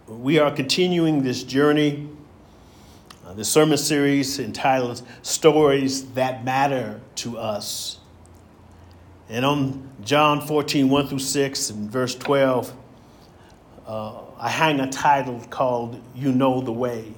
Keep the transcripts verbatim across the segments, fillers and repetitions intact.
We are continuing this journey, uh, the sermon series entitled Stories That Matter to Us. And on John fourteen, one through six, and verse twelve, uh, I hang a title called You Know the Way.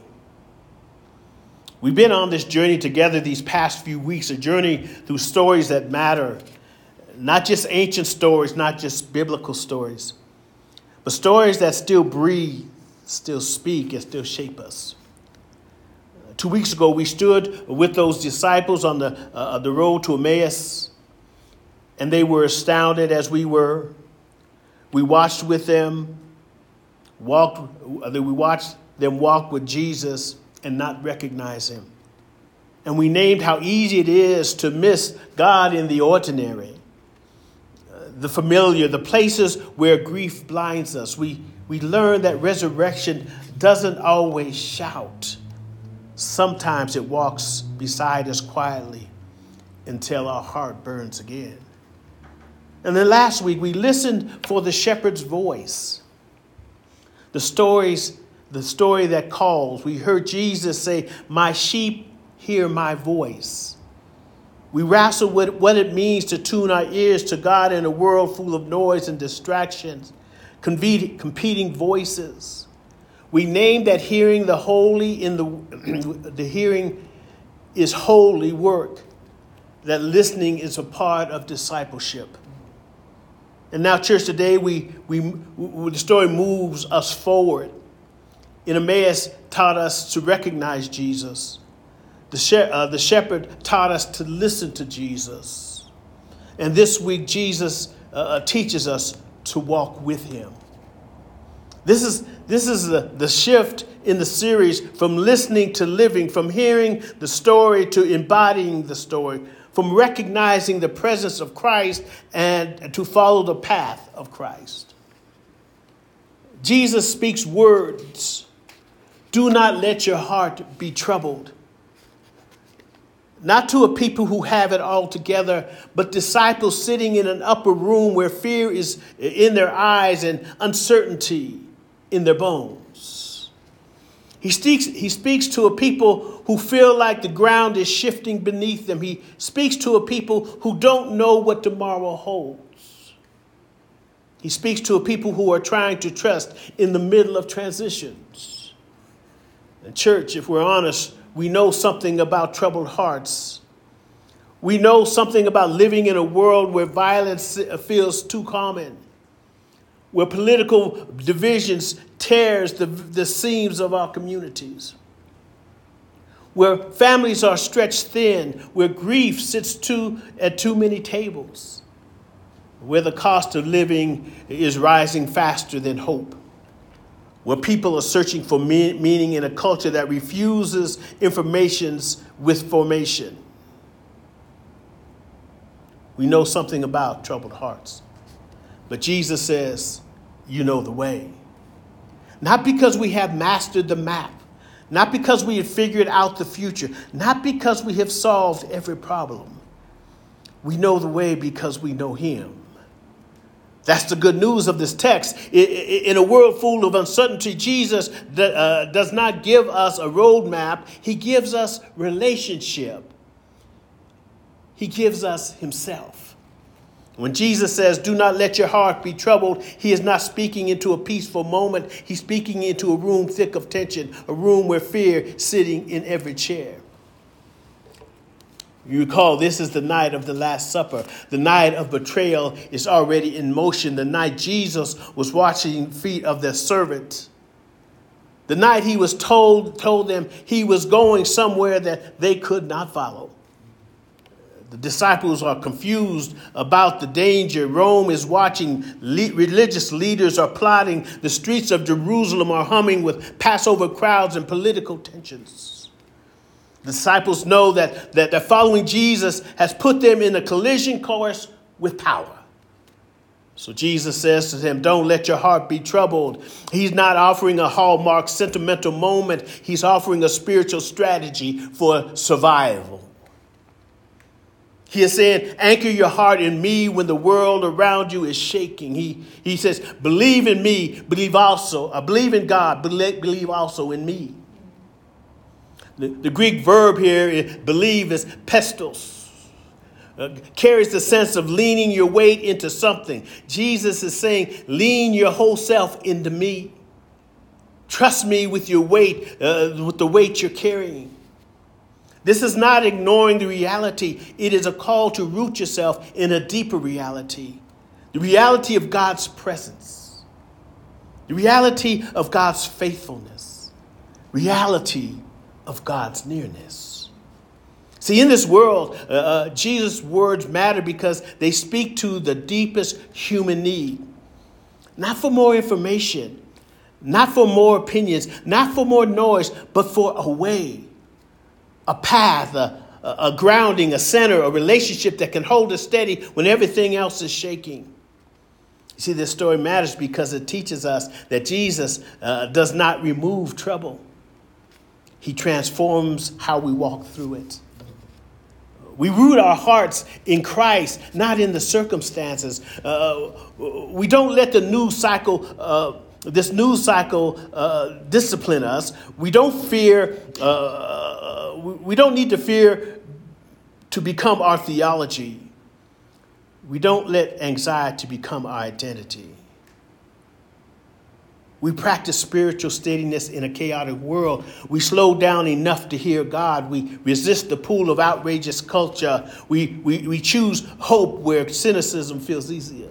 We've been on this journey together these past few weeks, a journey through stories that matter, not just ancient stories, not just biblical stories, but stories that still breathe, still speak, and still shape us. Two weeks ago, we stood with those disciples on the uh, the road to Emmaus, and they were astounded as we were. We watched with them, walked. We watched them walk with Jesus and not recognize him. And we named how easy it is to miss God in the ordinary, uh, the familiar, the places where grief blinds us. We we learn that resurrection doesn't always shout. Sometimes it walks beside us quietly until our heart burns again. And then last week, we listened for the shepherd's voice. The stories, the story that calls. We heard Jesus say, "My sheep hear my voice." We wrestled with what it means to tune our ears to God in a world full of noise and distractions, competing voices. We named that hearing the holy in the the hearing is holy work, that listening is a part of discipleship. And now, church, today we we, we the story moves us forward. In Emmaus taught us to recognize Jesus. The, she- uh, the shepherd taught us to listen to Jesus. And this week, Jesus uh, teaches us to walk with him. This is this is the, the shift in the series from listening to living, from hearing the story to embodying the story, from recognizing the presence of Christ and to follow the path of Christ. Jesus speaks words. Do not let your heart be troubled. Not to a people who have it all together, but disciples sitting in an upper room where fear is in their eyes and uncertainty in their bones. He speaks, he speaks to a people who feel like the ground is shifting beneath them. He speaks to a people who don't know what tomorrow holds. He speaks to a people who are trying to trust in the middle of transitions. And church, if we're honest, we know something about troubled hearts. We know something about living in a world where violence feels too common, where political divisions tears the, the seams of our communities, where families are stretched thin, where grief sits too, at too many tables, where the cost of living is rising faster than hope, where people are searching for me- meaning in a culture that refuses informations with formation. We know something about troubled hearts. But Jesus says, you know the way. Not because we have mastered the map, not because we have figured out the future, not because we have solved every problem. We know the way because we know him. That's the good news of this text. In a world full of uncertainty, Jesus does not give us a roadmap. He gives us relationship. He gives us himself. When Jesus says, do not let your heart be troubled, he is not speaking into a peaceful moment. He's speaking into a room thick of tension, a room where fear is sitting in every chair. You recall, this is the night of the Last Supper. The night of betrayal is already in motion. The night Jesus was washing feet of their servant. The night he was told, told them he was going somewhere that they could not follow. The disciples are confused about the danger. Rome is watching. Le- religious leaders are plotting. The streets of Jerusalem are humming with Passover crowds and political tensions. The disciples know that, that, that following Jesus has put them in a collision course with power. So Jesus says to them, don't let your heart be troubled. He's not offering a hallmark sentimental moment. He's offering a spiritual strategy for survival. He is saying, anchor your heart in me when the world around you is shaking. He, he says, believe in me, believe also, uh, believe in God, believe, believe also in me. The, the Greek verb here, is, believe, is pistos. Uh, carries the sense of leaning your weight into something. Jesus is saying, lean your whole self into me. Trust me with your weight, uh, with the weight you're carrying. This is not ignoring the reality. It is a call to root yourself in a deeper reality. The reality of God's presence. The reality of God's faithfulness. Reality of God's nearness. See, in this world, uh, uh, Jesus' words matter because they speak to the deepest human need. Not for more information, not for more opinions, not for more noise, but for a way. A path, a, a grounding, a center, a relationship that can hold us steady when everything else is shaking. You see, this story matters because it teaches us that Jesus uh, does not remove trouble. He transforms how we walk through it. We root our hearts in Christ, not in the circumstances. Uh, we don't let the news cycle uh, This news cycle uh, discipline us. We don't fear, uh, we don't need to fear to become our theology. We don't let anxiety become our identity. We practice spiritual steadiness in a chaotic world. We slow down enough to hear God. We resist the pool of outrageous culture. We, we, we choose hope where cynicism feels easier.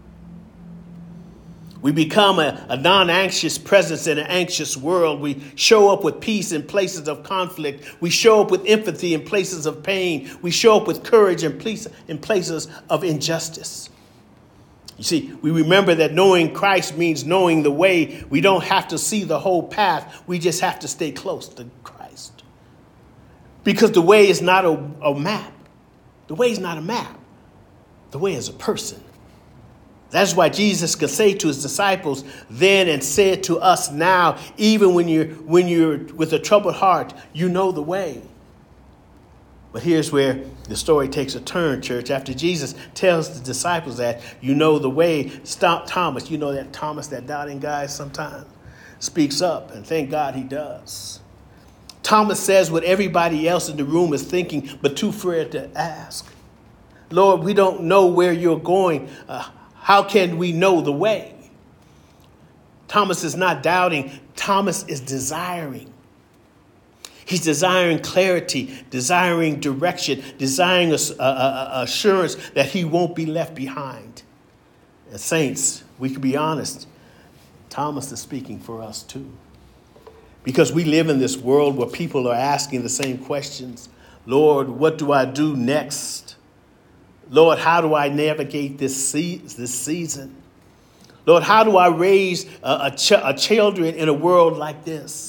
We become a, a non-anxious presence in an anxious world. We show up with peace in places of conflict. We show up with empathy in places of pain. We show up with courage in, place, in places of injustice. You see, we remember that knowing Christ means knowing the way. We don't have to see the whole path. We just have to stay close to Christ. Because the way is not a, a map. The way is not a map. The way is a person. That's why Jesus could say to his disciples then and said to us now, even when you're, when you're with a troubled heart, you know the way. But here's where the story takes a turn, church. After Jesus tells the disciples that you know the way, stop Thomas. You know that Thomas, that doubting guy sometimes speaks up, and thank God he does. Thomas says what everybody else in the room is thinking, but too afraid to ask. Lord, we don't know where you're going. Uh, How can we know the way? Thomas is not doubting. Thomas is desiring. He's desiring clarity, desiring direction, desiring a, a, a assurance that he won't be left behind. And saints, we can be honest. Thomas is speaking for us too. Because we live in this world where people are asking the same questions. Lord, what do I do next? Lord, how do I navigate this, se- this season? Lord, how do I raise a, a, ch- a children in a world like this?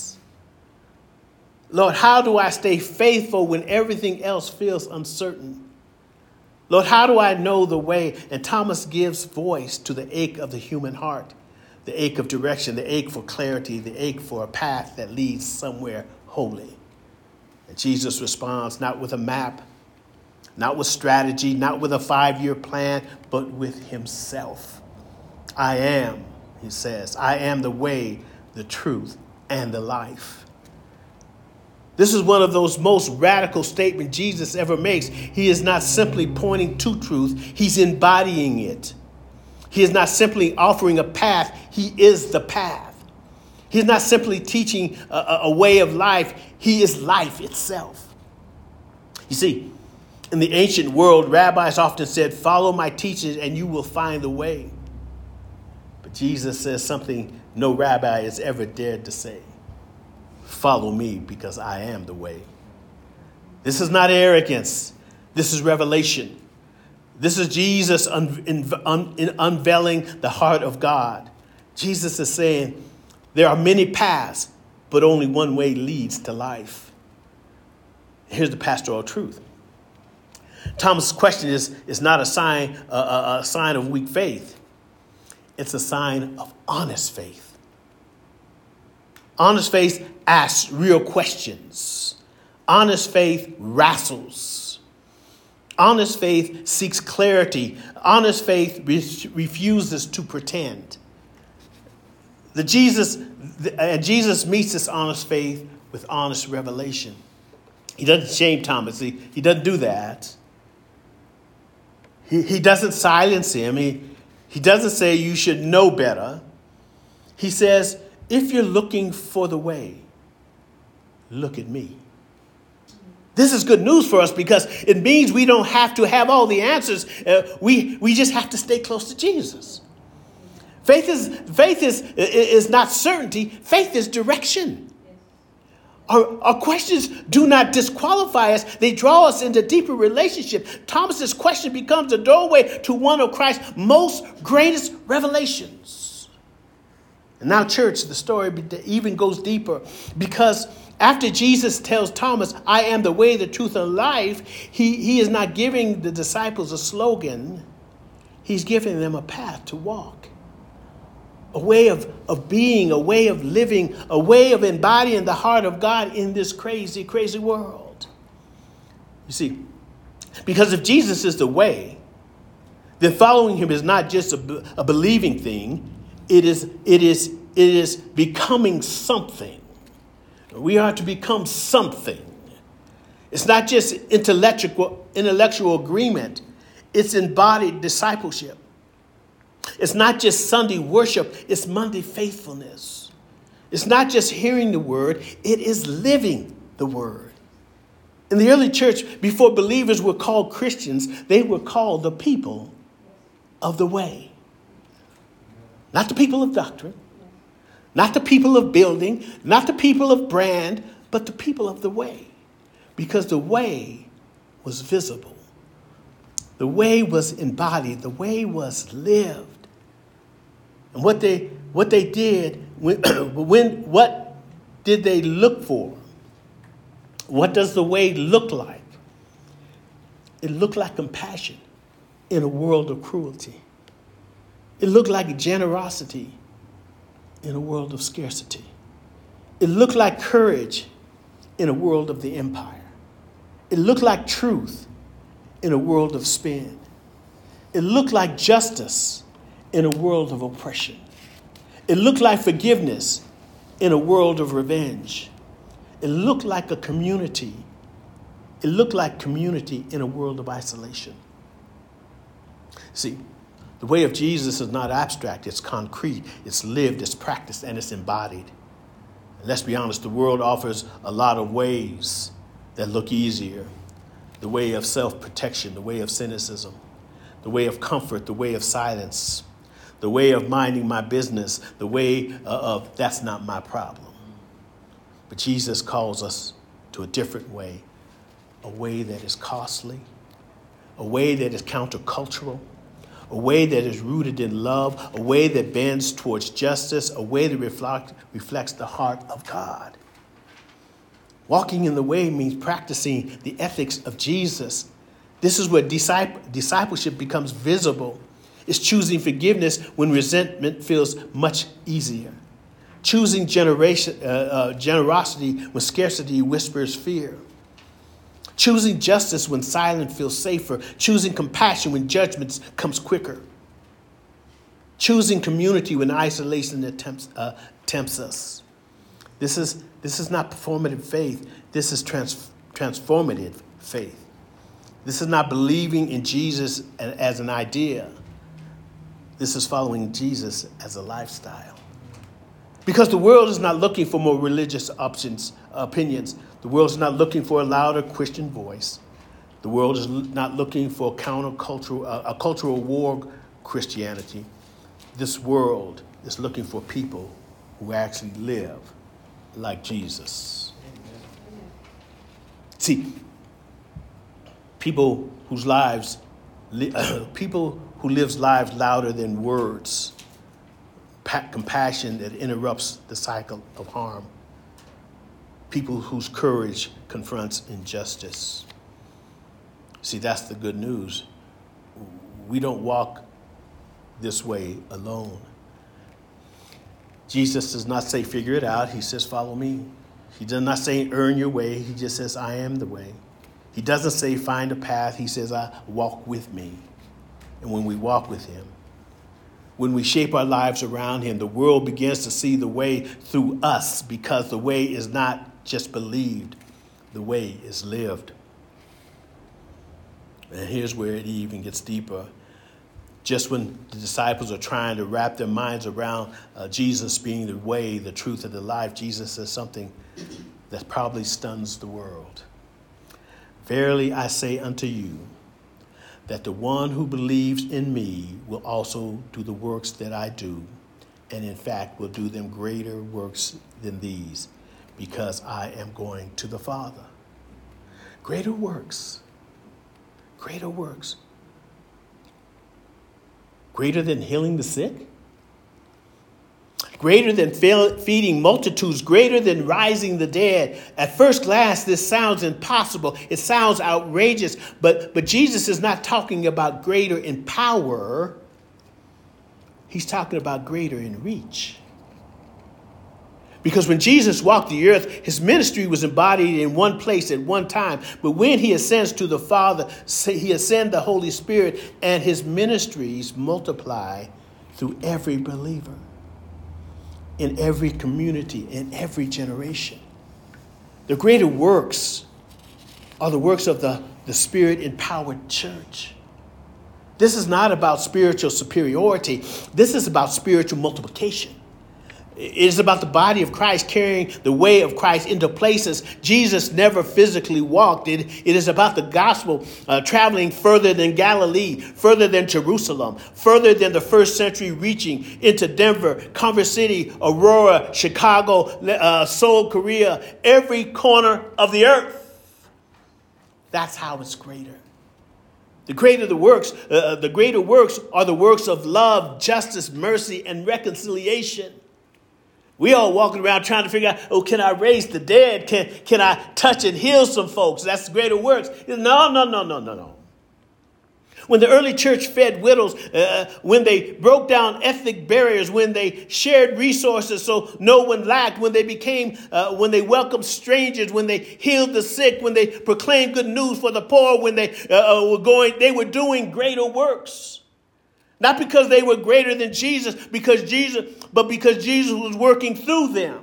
Lord, how do I stay faithful when everything else feels uncertain? Lord, how do I know the way? And Thomas gives voice to the ache of the human heart, the ache of direction, the ache for clarity, the ache for a path that leads somewhere holy. And Jesus responds not with a map, not with strategy, not with a five-year plan, but with himself. I am, he says, I am the way, the truth, and the life. This is one of those most radical statements Jesus ever makes. He is not simply pointing to truth. He's embodying it. He is not simply offering a path. He is the path. He's not simply teaching a, a way of life. He is life itself. You see, in the ancient world, rabbis often said, follow my teachings and you will find the way. But Jesus says something no rabbi has ever dared to say. Follow me because I am the way. This is not arrogance. This is revelation. This is Jesus un- in, un- in unveiling the heart of God. Jesus is saying there are many paths, but only one way leads to life. Here's the pastoral truth. Thomas' question is, is not a sign, uh, a sign of weak faith. It's a sign of honest faith. Honest faith asks real questions. Honest faith wrestles. Honest faith seeks clarity. Honest faith re- refuses to pretend. The Jesus, the, uh, Jesus meets this honest faith with honest revelation. He doesn't shame Thomas. He, he doesn't do that. He, he doesn't silence him. He, he doesn't say you should know better. He says, if you're looking for the way, look at me. This is good news for us because it means we don't have to have all the answers. Uh, we, we just have to stay close to Jesus. Faith is, faith is, is not certainty. Faith is direction. Our, our questions do not disqualify us. They draw us into deeper relationship. Thomas's question becomes a doorway to one of Christ's most greatest revelations. And now, church, the story even goes deeper because after Jesus tells Thomas, I am the way, the truth, and life, he, he is not giving the disciples a slogan. He's giving them a path to walk. A way of, of being, a way of living, a way of embodying the heart of God in this crazy, crazy world. You see, because if Jesus is the way, then following him is not just a, a believing thing. It is, it is, it is becoming something. We are to become something. It's not just intellectual, intellectual agreement. It's embodied discipleship. It's not just Sunday worship. It's Monday faithfulness. It's not just hearing the word. It is living the word. In the early church, before believers were called Christians, they were called the people of the way. Not the people of doctrine. Not the people of building, not the people of brand, but the people of the way. Because the way was visible. The way was embodied. The way was lived. And what they what they did, when, when what did they look for? What does the way look like? It looked like compassion in a world of cruelty. It looked like generosity in a world of scarcity. It looked like courage in a world of the empire. It looked like truth in a world of spin. It looked like justice in a world of oppression. It looked like forgiveness in a world of revenge. It looked like a community. It looked like community in a world of isolation. See, the way of Jesus is not abstract. It's concrete. It's lived. It's practiced. And it's embodied. And let's be honest. The world offers a lot of ways that look easier. The way of self-protection. The way of cynicism. The way of comfort. The way of silence. The way of minding my business. The way of that's not my problem. But Jesus calls us to a different way. A way that is costly. A way that is countercultural. A way that is rooted in love, a way that bends towards justice, a way that reflect, reflects the heart of God. Walking in the way means practicing the ethics of Jesus. This is where disciple, discipleship becomes visible. It's choosing forgiveness when resentment feels much easier. Choosing generation, uh, uh, generosity when scarcity whispers fear. Choosing justice when silence feels safer. Choosing compassion when judgment comes quicker. Choosing community when isolation attempts, uh, tempts us. This is, this is not performative faith. This is trans, transformative faith. This is not believing in Jesus as an idea. This is following Jesus as a lifestyle. Because the world is not looking for more religious options, opinions. The world is not looking for a louder Christian voice. The world is not looking for a countercultural, uh, a cultural war Christianity. This world is looking for people who actually live like Jesus. Amen. See, people whose lives, people who lives lives louder than words, compassion that interrupts the cycle of harm. People whose courage confronts injustice. See, that's the good news. We don't walk this way alone. Jesus does not say, figure it out. He says, follow me. He does not say, earn your way. He just says, I am the way. He doesn't say find a path. He says, I walk with me. And when we walk with him, when we shape our lives around him, the world begins to see the way through us, because the way is not just believed, the way is lived. And here's where it even gets deeper. Just when the disciples are trying to wrap their minds around uh, Jesus being the way, the truth, and the life, Jesus says something that probably stuns the world. Verily I say unto you, that the one who believes in me will also do the works that I do, and in fact will do them greater works than these, because I am going to the Father. Greater works. Greater works. Greater than healing the sick? Greater than feeding multitudes, greater than rising the dead. At first glance, this sounds impossible. It sounds outrageous, but, but Jesus is not talking about greater in power. He's talking about greater in reach. Because when Jesus walked the earth, his ministry was embodied in one place at one time. But when he ascends to the Father, he ascends the Holy Spirit, and his ministries multiply through every believer, in every community, in every generation. The greater works are the works of the, the Spirit-empowered church. This is not about spiritual superiority. This is about spiritual multiplication. It is about the body of Christ carrying the way of Christ into places Jesus never physically walked. It, it is about the gospel uh, traveling further than Galilee, further than Jerusalem, further than the first century, reaching into Denver, Converse City, Aurora, Chicago, uh, Seoul, Korea, every corner of the earth. That's how it's greater. The greater the works, uh, the greater works are the works of love, justice, mercy, and reconciliation. We all walking around trying to figure out, oh, can I raise the dead? Can, can I touch and heal some folks? That's greater works. No, no, no, no, no, no. When the early church fed widows, uh, when they broke down ethnic barriers, when they shared resources so no one lacked, when they became, uh, when they welcomed strangers, when they healed the sick, when they proclaimed good news for the poor, when they uh, were going, they were doing greater works. Not because they were greater than Jesus, because Jesus, but because Jesus was working through them.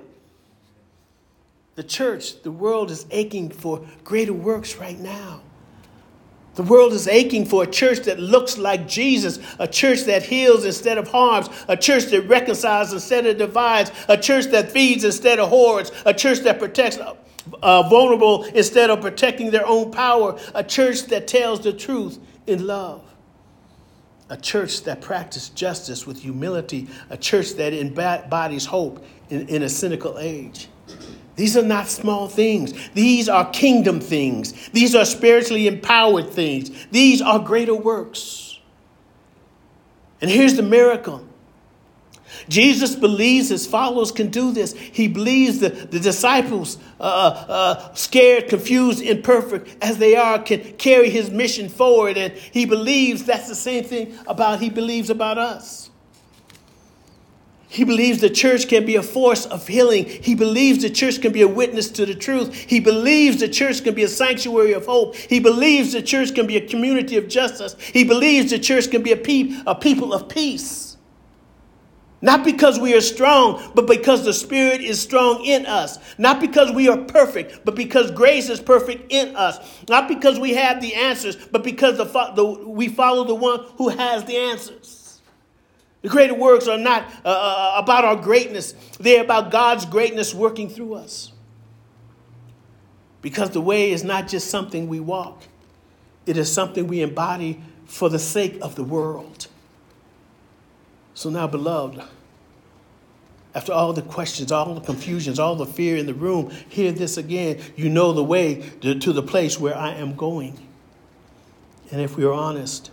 The church, the world is aching for greater works right now. The world is aching for a church that looks like Jesus, a church that heals instead of harms, a church that reconciles instead of divides, a church that feeds instead of hoards, a church that protects uh, vulnerable instead of protecting their own power, a church that tells the truth in love. A church that practices justice with humility. A church that embodies hope in, in a cynical age. These are not small things. These are kingdom things. These are spiritually empowered things. These are greater works. And here's the miracle. Jesus believes his followers can do this. He believes the, the disciples, uh, uh, scared, confused, imperfect as they are, can carry his mission forward. And he believes that's the same thing about he believes about us. He believes the church can be a force of healing. He believes the church can be a witness to the truth. He believes the church can be a sanctuary of hope. He believes the church can be a community of justice. He believes the church can be a, pe- a people of peace. Not because we are strong, but because the Spirit is strong in us. Not because we are perfect, but because grace is perfect in us. Not because we have the answers, but because the, the, we follow the one who has the answers. The greater works are not uh, about our greatness. They're about God's greatness working through us. Because the way is not just something we walk. It is something we embody for the sake of the world. So now, beloved, after all the questions, all the confusions, all the fear in the room, hear this again. You know the way to, to the place where I am going. And if we are honest,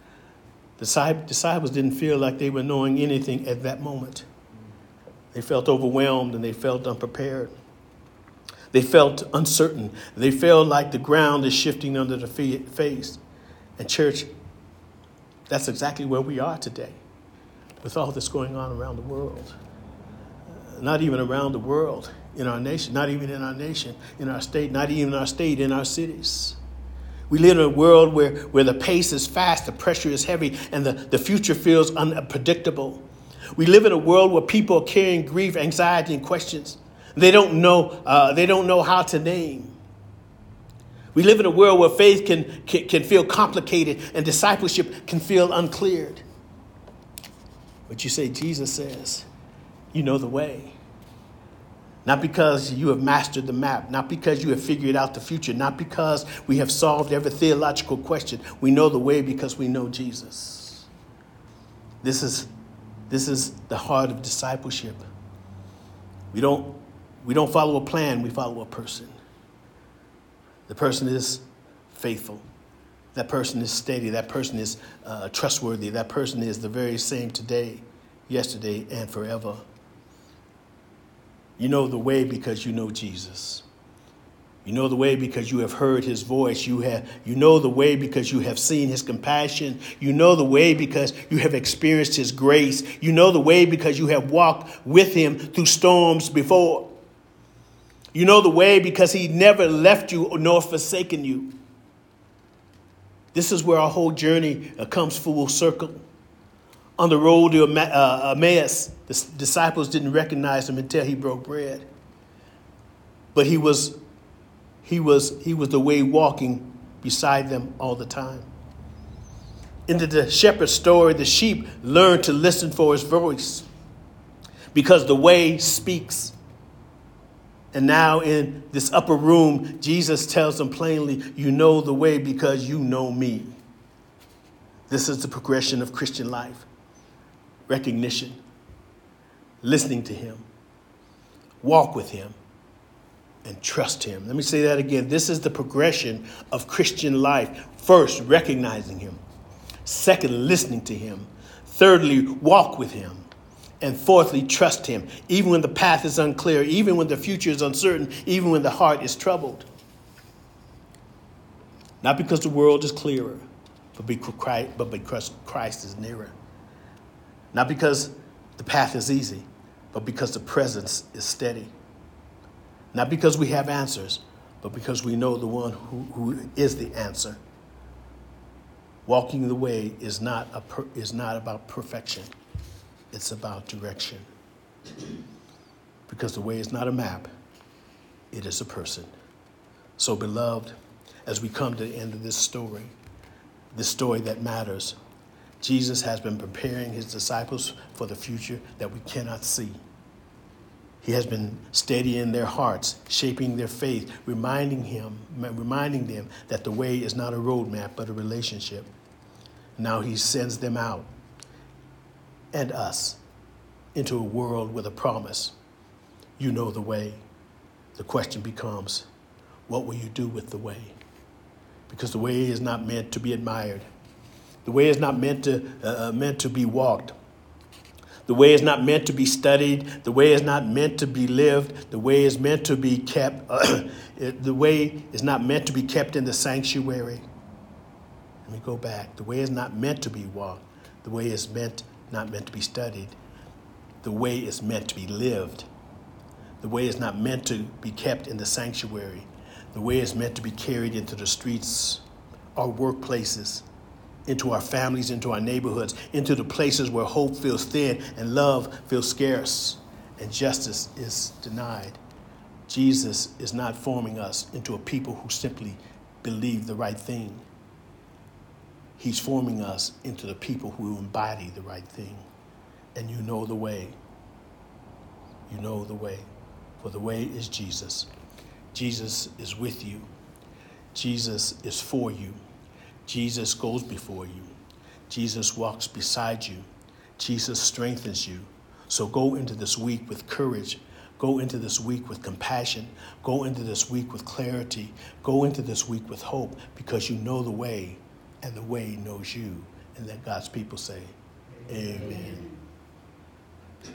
the disciples didn't feel like they were knowing anything at that moment. They felt overwhelmed and they felt unprepared. They felt uncertain. They felt like the ground is shifting under the face. And church, that's exactly where we are today. With all this going on around the world. Not even around the world, in our nation, not even in our nation, in our state, not even in our state, in our cities. We live in a world where, where the pace is fast, the pressure is heavy, and the, the future feels unpredictable. We live in a world where people are carrying grief, anxiety, and questions they don't know, uh, they don't know how to name. We live in a world where faith can, can, can feel complicated and discipleship can feel uncleared. But you say, Jesus says, you know the way. Not because you have mastered the map, not because you have figured out the future, not because we have solved every theological question. We know the way because we know Jesus. This is, this is the heart of discipleship. We don't, we don't follow a plan, we follow a person. The person is faithful. That person is steady. That person is uh, trustworthy. That person is the very same today, yesterday, and forever. You know the way because you know Jesus. You know the way because you have heard his voice. You have, you know the way because you have seen his compassion. You know the way because you have experienced his grace. You know the way because you have walked with him through storms before. You know the way because he never left you nor forsaken you. This is where our whole journey comes full circle. On the road to Emmaus, the disciples didn't recognize him until he broke bread. But he was, he was, he was the way walking beside them all the time. In the shepherd's story, the sheep learned to listen for his voice because the way speaks. And now in this upper room, Jesus tells them plainly, you know the way because you know me. This is the progression of Christian life. Recognition, listening to him, walk with him, and trust him. Let me say that again. This is the progression of Christian life. First, recognizing him. Second, listening to him. Thirdly, walk with him. And fourthly, trust him, even when the path is unclear, even when the future is uncertain, even when the heart is troubled. Not because the world is clearer, but because Christ is nearer. Not because the path is easy, but because the presence is steady. Not because we have answers, but because we know the one who, who is the answer. Walking the way is not, a per, is not about perfection. It's about direction. Because the way is not a map, it is a person. So, beloved, as we come to the end of this story, this story that matters, Jesus has been preparing his disciples for the future that we cannot see. He has been steadying their hearts, shaping their faith, reminding him, reminding them that the way is not a roadmap, but a relationship. Now he sends them out and us into a world with a promise. You know the way. The question becomes, what will you do with the way? Because the way is not meant to be admired. The way is not meant to, uh, meant to be walked. The way is not meant to be studied. The way is not meant to be lived. The way is meant to be kept. Uh, the way is not meant to be kept in the sanctuary. Let me go back. The way is not meant to be walked. The way is meant not meant to be studied. The way is meant to be lived. The way is not meant to be kept in the sanctuary. The way is meant to be carried into the streets, our workplaces, into our families, into our neighborhoods, into the places where hope feels thin and love feels scarce and justice is denied. Jesus is not forming us into a people who simply believe the right thing. He's forming us into the people who embody the right thing. And you know the way. You know the way. For the way is Jesus. Jesus is with you. Jesus is for you. Jesus goes before you. Jesus walks beside you. Jesus strengthens you. So go into this week with courage. Go into this week with compassion. Go into this week with clarity. Go into this week with hope because you know the way and the way knows you. And let God's people say, amen.